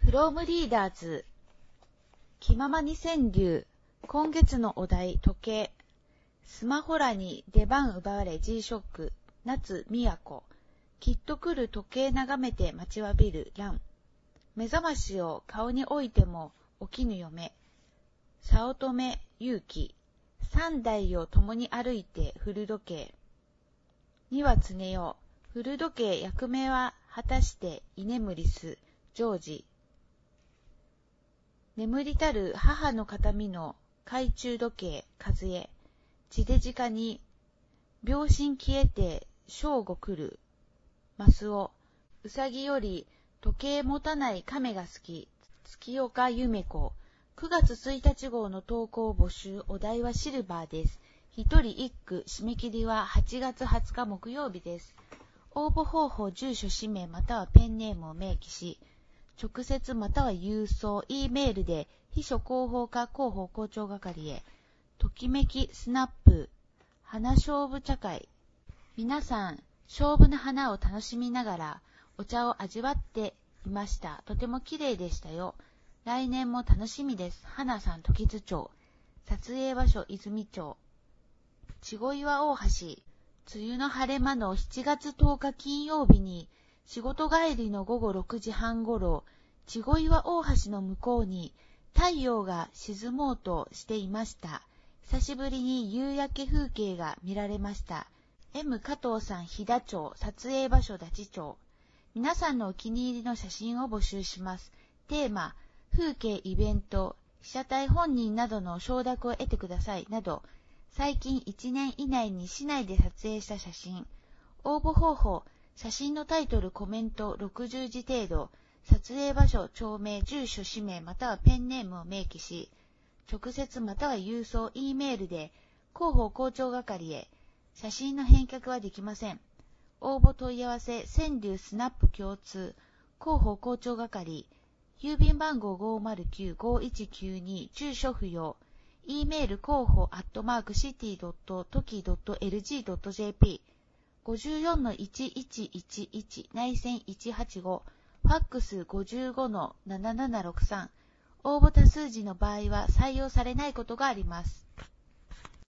From Readers 気ままに川柳今月のお題時計スマホらに出番奪われ G ショック夏都きっと来る時計眺めて待ちわびる蘭目覚ましを顔に置いても起きぬ嫁早乙女勇気三代を共に歩いて古時計には常よ古時計役目は果たして居眠りすジョージ眠りたる母の形見の懐中時計数え地デジカに秒針消えて正午来るマスオうさぎより時計持たない亀が好き月岡夢子9月1日号の投稿募集お題はシルバーです一人一句締め切りは8月20日木曜日です応募方法住所氏名またはペンネームを明記し直接または郵送 E メールで秘書広報課広報校長係へときめきスナップ花勝負茶会皆さん勝負の花を楽しみながらお茶を味わっていましたとても綺麗でしたよ来年も楽しみです花さん時津町撮影場所泉町稚児岩大橋梅雨の晴れ間の7月10日金曜日に仕事帰りの午後6時半ごろ、稚児岩大橋の向こうに太陽が沈もうとしていました。久しぶりに夕焼け風景が見られました。M 加藤さん飛騨町、撮影場所立町。皆さんのお気に入りの写真を募集します。テーマ、風景イベント、被写体本人などの承諾を得てくださいなど、最近1年以内に市内で撮影した写真。応募方法、写真のタイトル、コメント60字程度、撮影場所、町名、住所、氏名またはペンネームを明記し、直接または郵送、E メールで広報校長係へ、写真の返却はできません。応募問い合わせ、川柳スナップ共通、広報校長係、郵便番号 509-5192、住所不要、E メール広報@city.toki.lg.jp、54-1111内線185ファックス 55-7763 応募多数時の場合は採用されないことがあります。